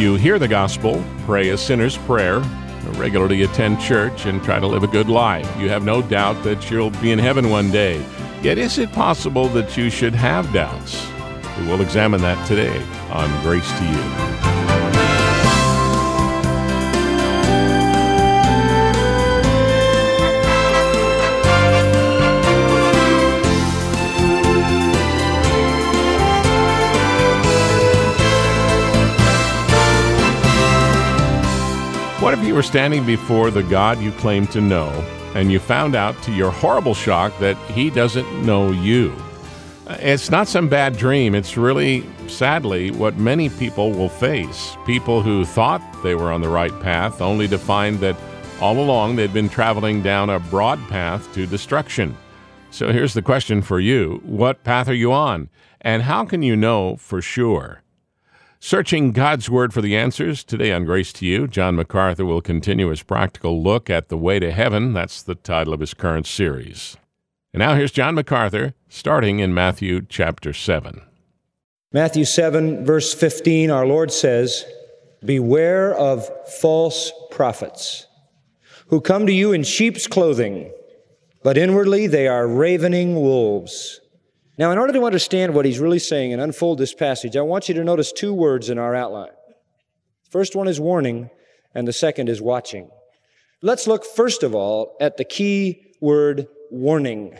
You hear the gospel, pray a sinner's prayer, regularly attend church, and try to live a good life. You have no doubt that you'll be in heaven one day. Yet is it possible that you should have doubts? We will examine that today on Grace to You. What if you were standing before the God you claim to know, and you found out to your horrible shock that He doesn't know you? It's not some bad dream. It's really, sadly, what many people will face. People who thought they were on the right path, only to find that all along they'd been traveling down a broad path to destruction. So here's the question for you. What path are you on? And how can you know for sure? Searching God's Word for the answers. Today on Grace to You, John MacArthur will continue his practical look at the way to heaven. That's the title of his current series. And now here's John MacArthur, starting in Matthew chapter 7. Matthew 7, verse 15, our Lord says, "Beware of false prophets, who come to you in sheep's clothing, but inwardly they are ravening wolves." Now, in order to understand what he's really saying and unfold this passage, I want you to notice two words in our outline. The first one is warning, and the second is watching. Let's look first of all at the key word warning.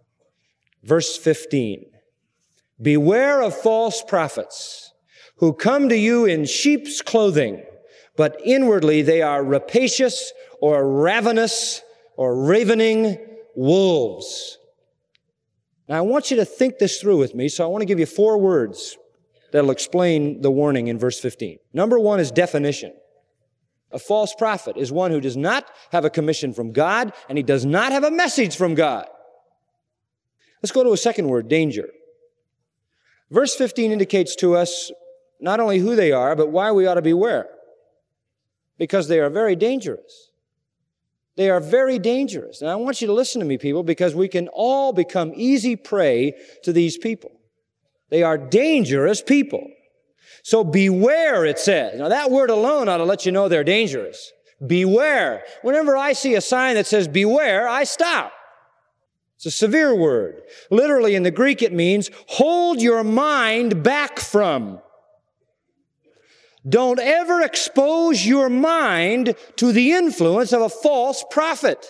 Verse 15. "Beware of false prophets, who come to you in sheep's clothing, but inwardly they are rapacious or ravenous or ravening wolves." Now, I want you to think this through with me, so I want to give you 4 words that'll explain the warning in verse 15. Number 1 is definition. A false prophet is one who does not have a commission from God, and he does not have a message from God. Let's go to a second word, danger. Verse 15 indicates to us not only who they are, but why we ought to beware. Because they are very dangerous. They are very dangerous. And I want you to listen to me, people, because we can all become easy prey to these people. They are dangerous people. So beware, it says. Now that word alone ought to let you know they're dangerous. Beware. Whenever I see a sign that says beware, I stop. It's a severe word. Literally in the Greek it means hold your mind back from. Don't ever expose your mind to the influence of a false prophet.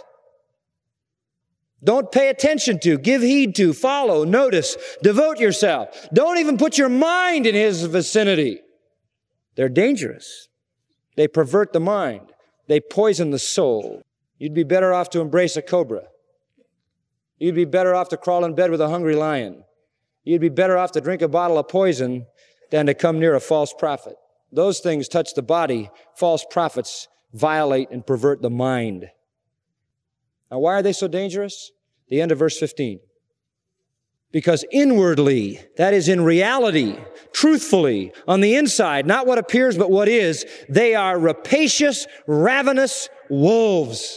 Don't pay attention to, give heed to, follow, notice, devote yourself. Don't even put your mind in his vicinity. They're dangerous. They pervert the mind. They poison the soul. You'd be better off to embrace a cobra. You'd be better off to crawl in bed with a hungry lion. You'd be better off to drink a bottle of poison than to come near a false prophet. Those things touch the body. False prophets violate and pervert the mind. Now, why are they so dangerous? The end of verse 15. Because inwardly, that is in reality, truthfully, on the inside, not what appears but what is, they are rapacious, ravenous wolves.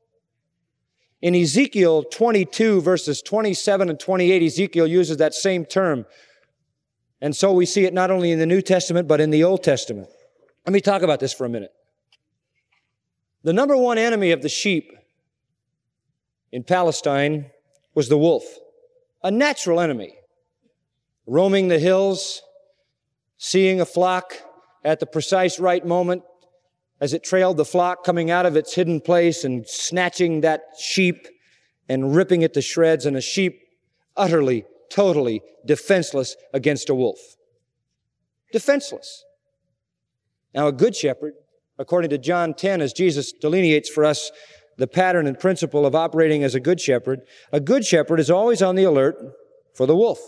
In Ezekiel 22, verses 27 and 28, Ezekiel uses that same term. And so we see it not only in the New Testament, but in the Old Testament. Let me talk about this for a minute. The number one enemy of the sheep in Palestine was the wolf, a natural enemy. Roaming the hills, seeing a flock at the precise right moment as it trailed the flock coming out of its hidden place and snatching that sheep and ripping it to shreds, and a sheep utterly, totally defenseless against a wolf. Defenseless. Now, a good shepherd, according to John 10, as Jesus delineates for us the pattern and principle of operating as a good shepherd is always on the alert for the wolf.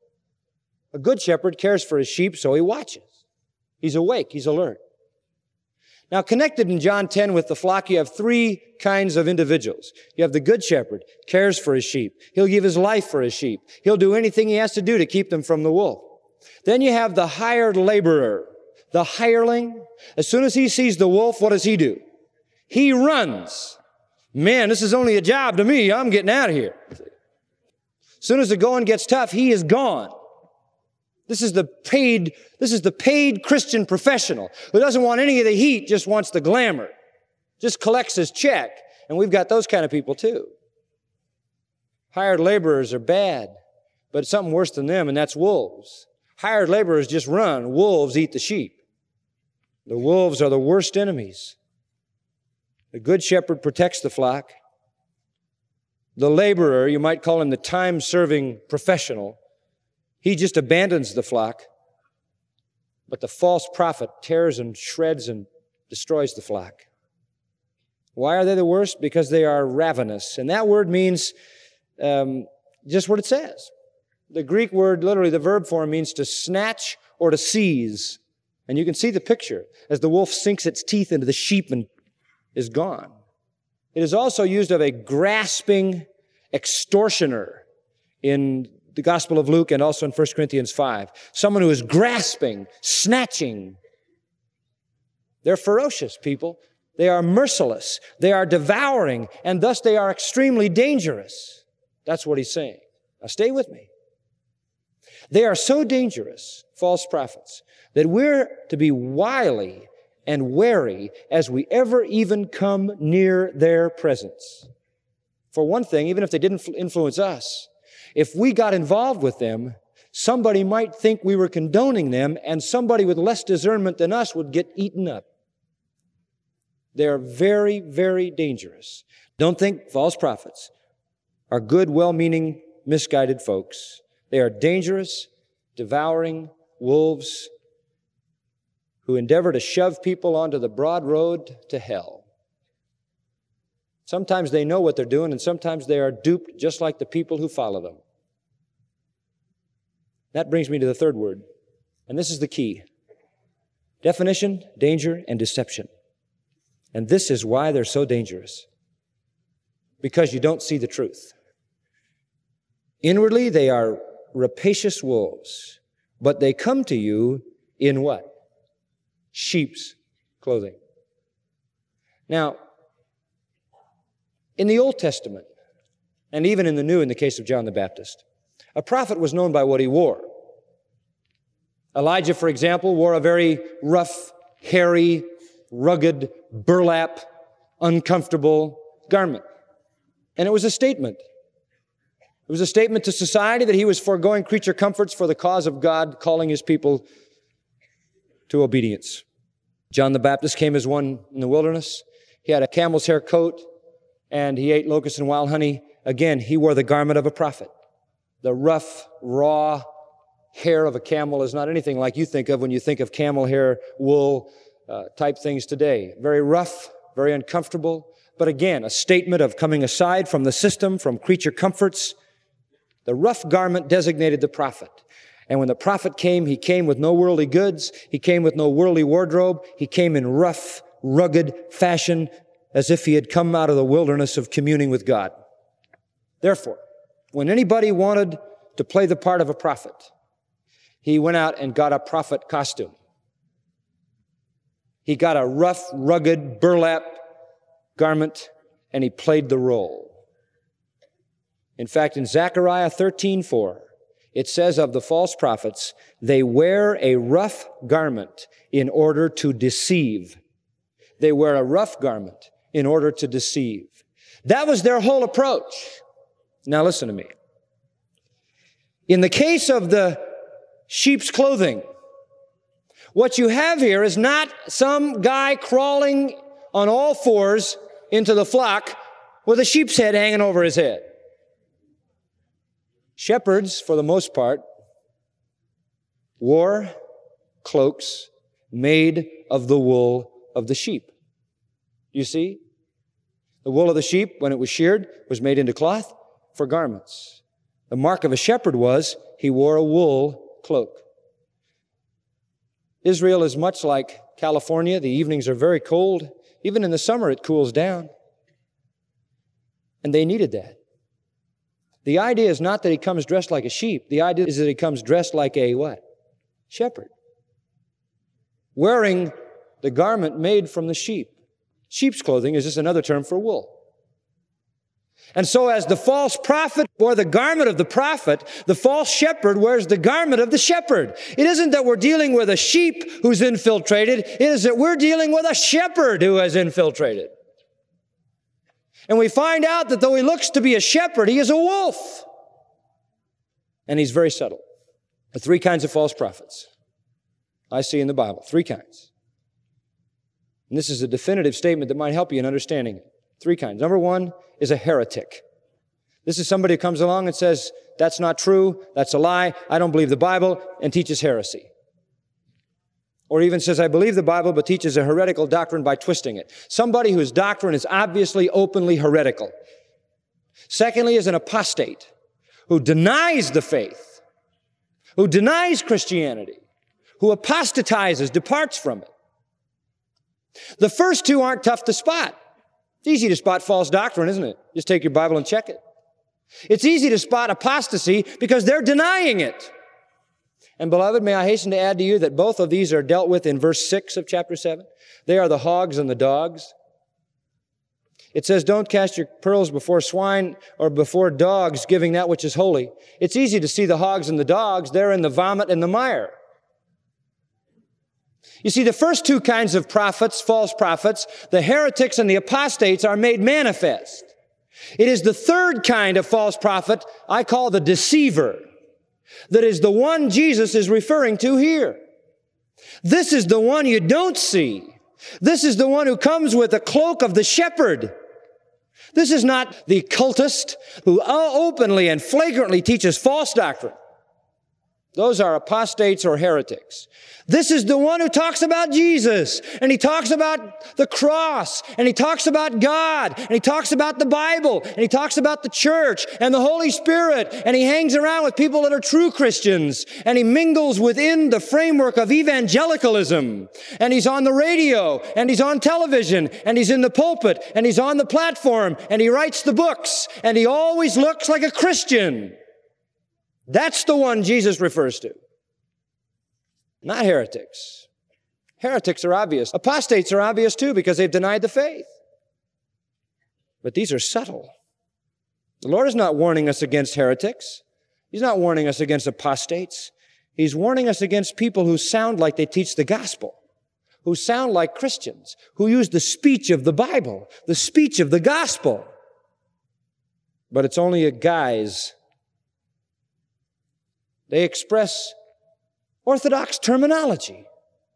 A good shepherd cares for his sheep, so he watches. He's awake, he's alert. Now, connected in John 10 with the flock, you have 3 kinds of individuals. You have the good shepherd, cares for his sheep. He'll give his life for his sheep. He'll do anything he has to do to keep them from the wolf. Then you have the hired laborer, the hireling. As soon as he sees the wolf, what does he do? He runs. Man, this is only a job to me. I'm getting out of here. As soon as the going gets tough, he is gone. This is the paid Christian professional who doesn't want any of the heat, just wants the glamour, just collects his check. And we've got those kind of people too. Hired laborers are bad, but it's something worse than them, and that's wolves. Hired laborers just run. Wolves eat the sheep. The wolves are the worst enemies. The good shepherd protects the flock. The laborer, you might call him the time-serving professional, he just abandons the flock. But the false prophet tears and shreds and destroys the flock. Why are they the worst? Because they are ravenous. And that word means just what it says. The Greek word, literally the verb form, means to snatch or to seize. And you can see the picture as the wolf sinks its teeth into the sheep and is gone. It is also used of a grasping extortioner in the Gospel of Luke and also in 1 Corinthians 5. Someone who is grasping, snatching. They're ferocious people. They are merciless. They are devouring, and thus they are extremely dangerous. That's what he's saying. Now stay with me. They are so dangerous, false prophets, that we're to be wily and wary as we ever even come near their presence. For one thing, even if they didn't influence us, if we got involved with them, somebody might think we were condoning them, and somebody with less discernment than us would get eaten up. They're very, very dangerous. Don't think false prophets are good, well-meaning, misguided folks. They are dangerous, devouring wolves who endeavor to shove people onto the broad road to hell. Sometimes they know what they're doing, and sometimes they are duped just like the people who follow them. That brings me to the third word, and this is the key. Definition, danger, and deception. And this is why they're so dangerous. Because you don't see the truth. Inwardly, they are rapacious wolves, but they come to you in what? Sheep's clothing. Now, in the Old Testament, and even in the New, in the case of John the Baptist, a prophet was known by what he wore. Elijah, for example, wore a very rough, hairy, rugged, burlap, uncomfortable garment. And it was a statement. It was a statement to society that he was foregoing creature comforts for the cause of God, calling his people to obedience. John the Baptist came as one in the wilderness. He had a camel's hair coat, and he ate locusts and wild honey. Again, he wore the garment of a prophet. The rough, raw hair of a camel is not anything like you think of when you think of camel hair, wool type things today. Very rough, very uncomfortable, but again, a statement of coming aside from the system, from creature comforts. The rough garment designated the prophet. And when the prophet came, he came with no worldly goods. He came with no worldly wardrobe. He came in rough, rugged fashion, as if he had come out of the wilderness of communing with God. Therefore, when anybody wanted to play the part of a prophet, he went out and got a prophet costume. He got a rough, rugged, burlap garment, and he played the role. In fact, in Zechariah 13:4, it says of the false prophets, they wear a rough garment in order to deceive. They wear a rough garment in order to deceive. That was their whole approach. Now listen to me. In the case of the sheep's clothing, what you have here is not some guy crawling on all fours into the flock with a sheep's head hanging over his head. Shepherds, for the most part, wore cloaks made of the wool of the sheep. You see? The wool of the sheep, when it was sheared, was made into cloth for garments. The mark of a shepherd was he wore a wool cloak. Israel is much like California. The evenings are very cold. Even in the summer, it cools down. And they needed that. The idea is not that he comes dressed like a sheep. The idea is that he comes dressed like a what? Shepherd. Wearing the garment made from the sheep. Sheep's clothing is just another term for wool. And so as the false prophet wore the garment of the prophet, the false shepherd wears the garment of the shepherd. It isn't that we're dealing with a sheep who's infiltrated. It is that we're dealing with a shepherd who has infiltrated. And we find out that though he looks to be a shepherd, he is a wolf. And he's very subtle. The three kinds of false prophets I see in the Bible. Three kinds. And this is a definitive statement that might help you in understanding it. Three kinds. Number one is a heretic. This is somebody who comes along and says, that's not true, that's a lie, I don't believe the Bible, and teaches heresy. Or even says, I believe the Bible, but teaches a heretical doctrine by twisting it. Somebody whose doctrine is obviously, openly heretical. Secondly is an apostate who denies the faith, who denies Christianity, who apostatizes, departs from it. The first two aren't tough to spot. It's easy to spot false doctrine, isn't it? Just take your Bible and check it. It's easy to spot apostasy because they're denying it. And beloved, may I hasten to add to you that both of these are dealt with in verse 6 of chapter 7. They are the hogs and the dogs. It says, don't cast your pearls before swine or before dogs, giving that which is holy. It's easy to see the hogs and the dogs. They're in the vomit and the mire. You see, the first two kinds of prophets, false prophets, the heretics and the apostates, are made manifest. It is the third kind of false prophet I call the deceiver, that is the one Jesus is referring to here. This is the one you don't see. This is the one who comes with a cloak of the shepherd. This is not the cultist who openly and flagrantly teaches false doctrine. Those are apostates or heretics. This is the one who talks about Jesus, and he talks about the cross, and he talks about God, and he talks about the Bible, and he talks about the church and the Holy Spirit, and he hangs around with people that are true Christians, and he mingles within the framework of evangelicalism, and he's on the radio, and he's on television, and he's in the pulpit, and he's on the platform, and he writes the books, and he always looks like a Christian. That's the one Jesus refers to. Not heretics. Heretics are obvious. Apostates are obvious too because they've denied the faith. But these are subtle. The Lord is not warning us against heretics. He's not warning us against apostates. He's warning us against people who sound like they teach the gospel, who sound like Christians, who use the speech of the Bible, the speech of the gospel. But it's only a guise. They express orthodox terminology.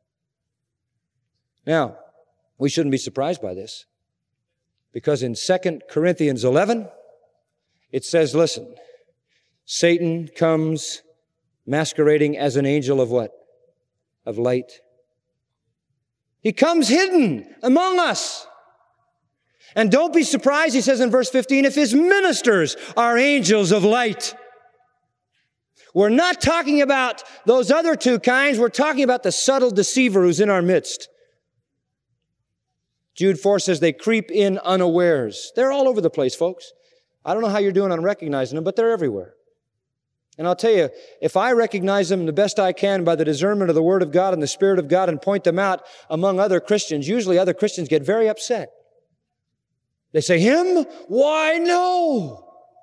Now, we shouldn't be surprised by this, because in 2 Corinthians 11, it says, listen, Satan comes masquerading as an angel of what? Of light. He comes hidden among us. And don't be surprised, he says in verse 15, if his ministers are angels of light. We're not talking about those other two kinds. We're talking about the subtle deceiver who's in our midst. Jude 4 says they creep in unawares. They're all over the place, folks. I don't know how you're doing on recognizing them, but they're everywhere. And I'll tell you, if I recognize them the best I can by the discernment of the Word of God and the Spirit of God and point them out among other Christians, usually other Christians get very upset. They say, him? Why, no.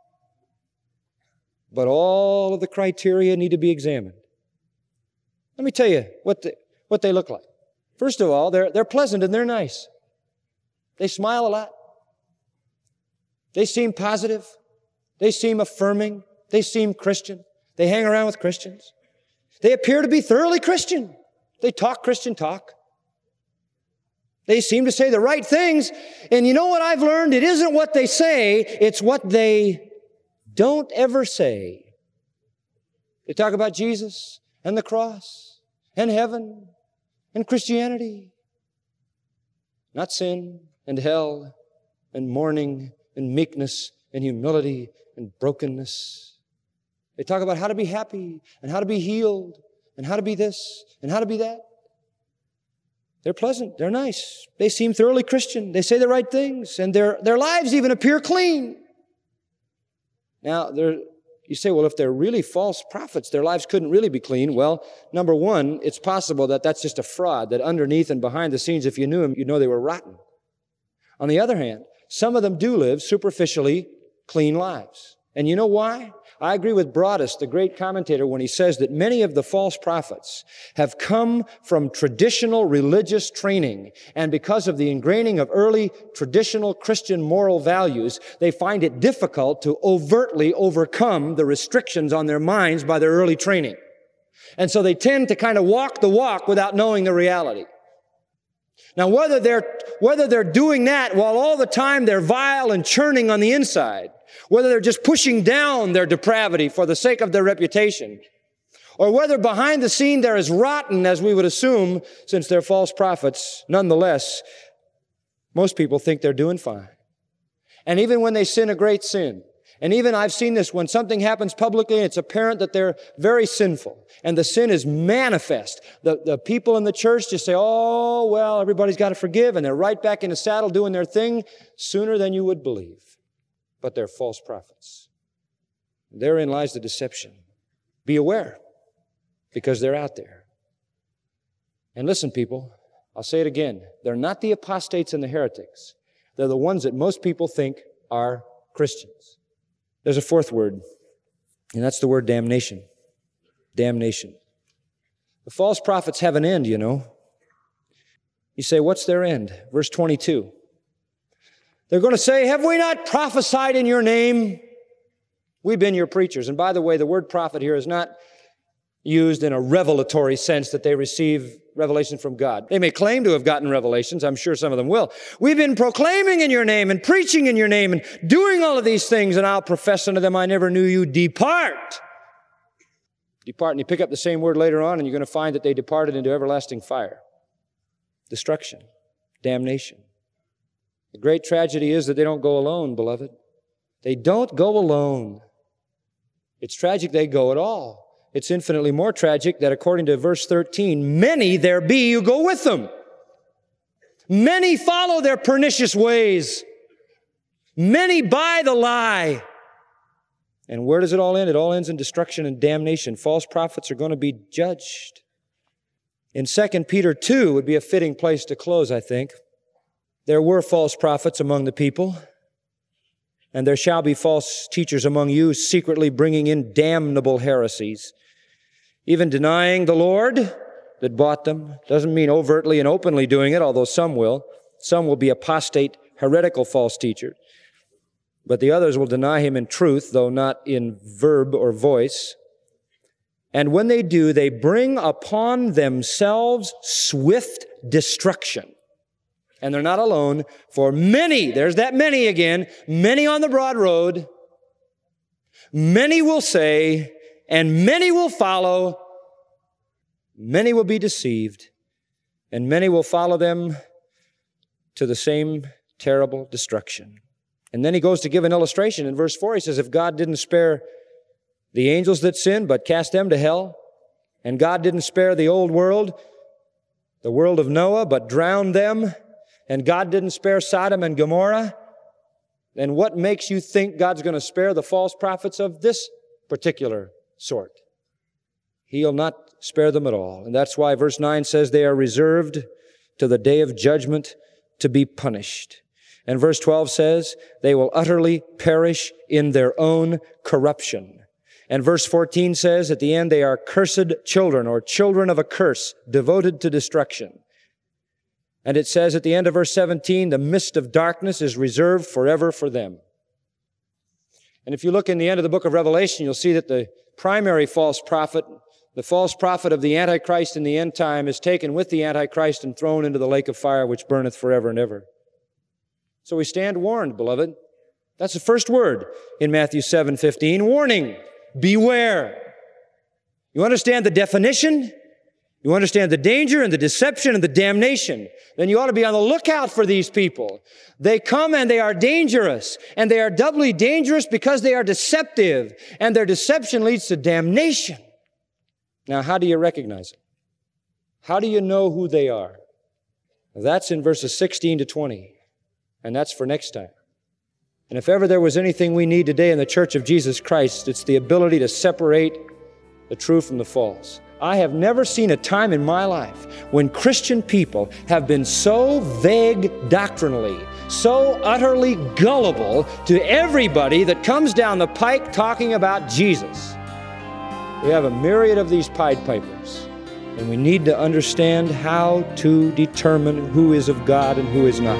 But all of the criteria need to be examined. Let me tell you what they look like. First of all, they're pleasant and they're nice. They smile a lot. They seem positive. They seem affirming. They seem Christian. They hang around with Christians. They appear to be thoroughly Christian. They talk Christian talk. They seem to say the right things. And you know what I've learned? It isn't what they say, it's what they don't ever say. They talk about Jesus and the cross and heaven and Christianity. Not sin and hell and mourning and meekness and humility and brokenness. They talk about how to be happy and how to be healed and how to be this and how to be that. They're pleasant. They're nice. They seem thoroughly Christian. They say the right things and their lives even appear clean. Now, you say, well, if they're really false prophets, their lives couldn't really be clean. Well, number one, it's possible that that's just a fraud, that underneath and behind the scenes, if you knew them, you'd know they were rotten. On the other hand, some of them do live superficially clean lives. And you know why? I agree with Broadus, the great commentator, when he says that many of the false prophets have come from traditional religious training, and because of the ingraining of early traditional Christian moral values, they find it difficult to overtly overcome the restrictions on their minds by their early training. And so they tend to kind of walk the walk without knowing the reality. Now, whether they're doing that while all the time they're vile and churning on the inside, whether they're just pushing down their depravity for the sake of their reputation, or whether behind the scene they're as rotten as we would assume, since they're false prophets, nonetheless, most people think they're doing fine. And even when they sin a great sin, and even I've seen this when something happens publicly and it's apparent that they're very sinful, and the sin is manifest, the people in the church just say, oh, well, everybody's got to forgive, and they're right back in the saddle doing their thing sooner than you would believe. But they're false prophets. Therein lies the deception. Be aware, because they're out there. And listen, people, I'll say it again. They're not the apostates and the heretics. They're the ones that most people think are Christians. There's a fourth word, and that's the word damnation. Damnation. The false prophets have an end, you know. You say, what's their end? Verse 22. They're going to say, have we not prophesied in your name? We've been your preachers. And by the way, the word prophet here is not used in a revelatory sense that they receive revelation from God. They may claim to have gotten revelations. I'm sure some of them will. We've been proclaiming in your name and preaching in your name and doing all of these things, and I'll profess unto them, I never knew you. Depart. Depart. And you pick up the same word later on, and you're going to find that they departed into everlasting fire. Destruction. Damnation. The great tragedy is that they don't go alone, beloved. They don't go alone. It's tragic they go at all. It's infinitely more tragic that according to verse 13, many there be who go with them. Many follow their pernicious ways. Many buy the lie. And where does it all end? It all ends in destruction and damnation. False prophets are going to be judged. In 2 Peter 2 would be a fitting place to close, I think. There were false prophets among the people, and there shall be false teachers among you, secretly bringing in damnable heresies, even denying the Lord that bought them. Doesn't mean overtly and openly doing it, although some will. Some will be apostate, heretical false teachers. But the others will deny him in truth, though not in verb or voice. And when they do, they bring upon themselves swift destruction. And they're not alone, for many, there's that many again, many on the broad road, many will say, and many will follow, many will be deceived, and many will follow them to the same terrible destruction. And then he goes to give an illustration. In verse 4, he says, if God didn't spare the angels that sinned, but cast them to hell, and God didn't spare the old world, the world of Noah, but drowned them, and God didn't spare Sodom and Gomorrah, then what makes you think God's going to spare the false prophets of this particular sort? He'll not spare them at all. And that's why verse 9 says they are reserved to the day of judgment to be punished. And verse 12 says they will utterly perish in their own corruption. And verse 14 says at the end they are cursed children, or children of a curse, devoted to destruction. And it says at the end of verse 17, the mist of darkness is reserved forever for them. And if you look in the end of the book of Revelation, you'll see that the primary false prophet, the false prophet of the Antichrist in the end time, is taken with the Antichrist and thrown into the lake of fire which burneth forever and ever. So we stand warned, beloved. That's the first word in Matthew 7:15, warning, beware. You understand the definition? You understand the danger and the deception and the damnation. Then you ought to be on the lookout for these people. They come and they are dangerous. And they are doubly dangerous because they are deceptive. And their deception leads to damnation. Now, how do you recognize them? How do you know who they are? That's in verses 16 to 20. And that's for next time. And if ever there was anything we need today in the Church of Jesus Christ, it's the ability to separate the true from the false. I have never seen a time in my life when Christian people have been so vague doctrinally, so utterly gullible to everybody that comes down the pike talking about Jesus. We have a myriad of these Pied Pipers, and we need to understand how to determine who is of God and who is not.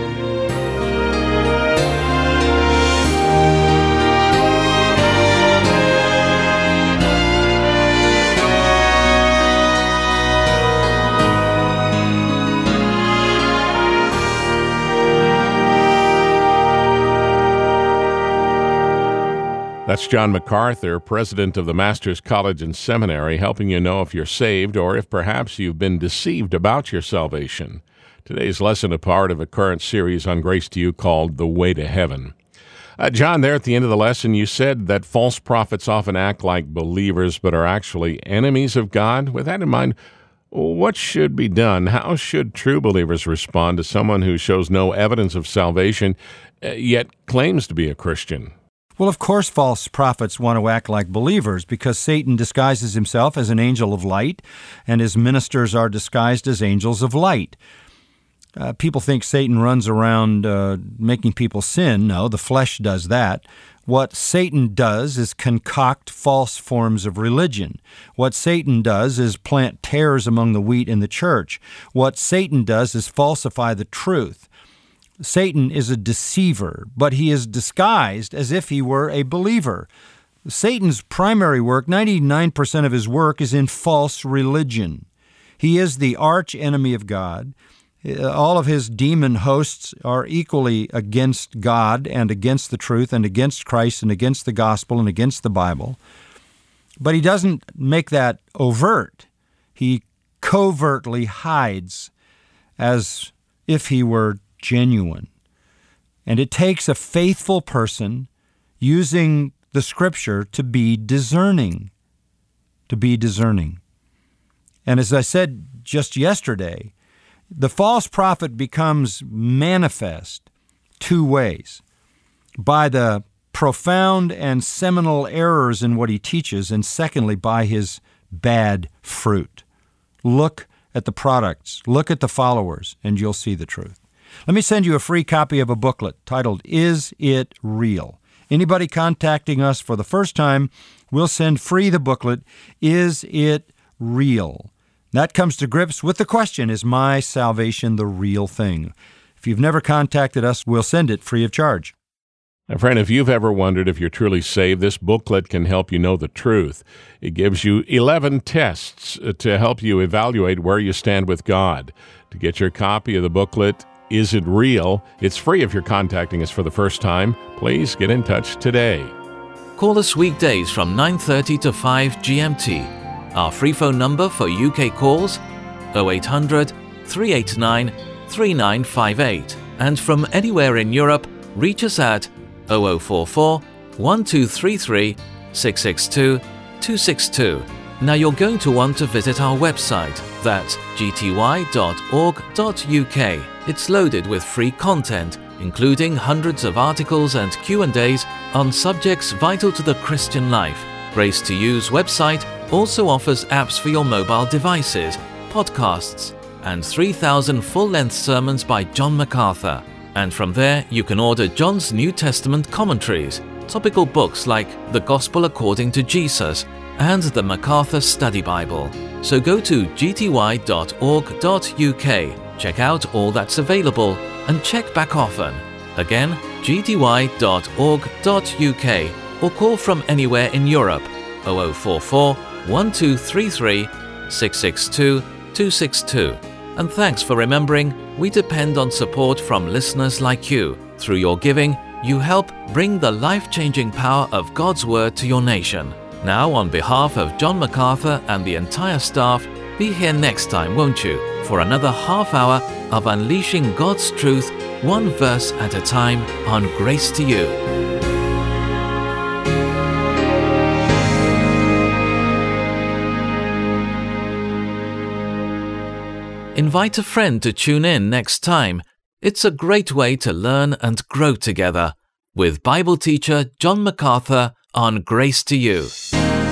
That's John MacArthur, president of the Masters College and Seminary, helping you know if you're saved or if perhaps you've been deceived about your salvation. Today's lesson, a part of a current series on Grace to You called The Way to Heaven. John, there at the end of the lesson, you said that false prophets often act like believers but are actually enemies of God. With that in mind, what should be done? How should true believers respond to someone who shows no evidence of salvation yet claims to be a Christian? Well, of course, false prophets want to act like believers because Satan disguises himself as an angel of light, and his ministers are disguised as angels of light. People think Satan runs around making people sin. No, the flesh does that. What Satan does is concoct false forms of religion. What Satan does is plant tares among the wheat in the church. What Satan does is falsify the truth. Satan is a deceiver, but he is disguised as if he were a believer. Satan's primary work, 99% of his work, is in false religion. He is the arch enemy of God. All of his demon hosts are equally against God and against the truth and against Christ and against the gospel and against the Bible. But he doesn't make that overt. He covertly hides as if he were genuine. And it takes a faithful person using the Scripture to be discerning. And as I said just yesterday, the false prophet becomes manifest two ways: by the profound and seminal errors in what he teaches, and secondly, by his bad fruit. Look at the products, look at the followers, and you'll see the truth. Let me send you a free copy of a booklet titled, Is It Real? Anybody contacting us for the first time, we'll send free the booklet, Is It Real? That comes to grips with the question, is my salvation the real thing? If you've never contacted us, we'll send it free of charge. Now, friend, if you've ever wondered if you're truly saved, this booklet can help you know the truth. It gives you 11 tests to help you evaluate where you stand with God. To get your copy of the booklet, Is It Real? It's free if you're contacting us for the first time. Please get in touch today. Call us weekdays from 9:30 to 5 GMT. Our free phone number for UK calls, 0800 389 3958. And from anywhere in Europe, reach us at 0044 1233 662 262. Now you're going to want to visit our website. That's gty.org.uk. It's loaded with free content, including hundreds of articles and Q&As on subjects vital to the Christian life. Grace to You's website also offers apps for your mobile devices, podcasts, and 3,000 full-length sermons by John MacArthur. And from there, you can order John's New Testament commentaries, topical books like The Gospel According to Jesus and the MacArthur Study Bible. So go to gty.org.uk, check out all that's available, and check back often. Again, gty.org.uk, or call from anywhere in Europe, 0044 1233 662 262. And thanks for remembering, we depend on support from listeners like you. Through your giving, you help bring the life-changing power of God's Word to your nation. Now, on behalf of John MacArthur and the entire staff, be here next time, won't you, for another half hour of unleashing God's truth, one verse at a time, on Grace to You. Invite a friend to tune in next time. It's a great way to learn and grow together with Bible teacher John MacArthur on Grace to You.